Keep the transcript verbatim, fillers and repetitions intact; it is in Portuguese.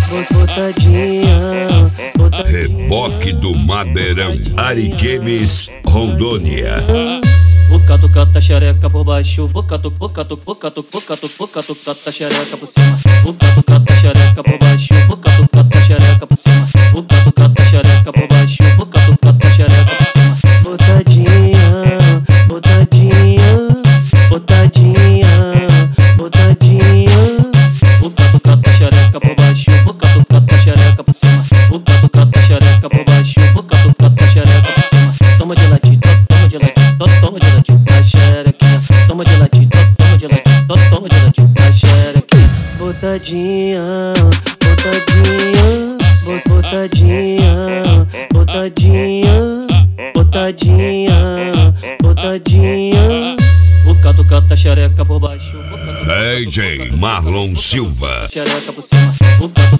botadinha, botadinha. Reboque do Madeirão, Ariquemes, Rondônia. Vou catucar a xereca por baixo, vou catucar, vou catucar, vou catucar, vou catucar, vou catucar a xereca por cima. Vou catucar a xereca por baixo, vou catucar a xereca por cima. Vou catucar a xereca por baixo, vou catucar a xereca por cima. Botadinha, botadinha, botadinha, botadinha. Vou catucar a xereca por baixo, vou catucar a xereca por cima. Vou catucar a xereca por baixo, vou catucar a xereca por cima. Toma de ladinho, toma de ladinho, toma de ladinho na xerequinha. Toma de ladinho, toma de ladinho, toma de ladinho na xerequinha. Botadinha, botadinha, botadinha, botadinha, botadinha, botadinha. Vou catucar a xereca por baixo, vou catucar D J Marlon Silva. xereca por cima. Vou catucar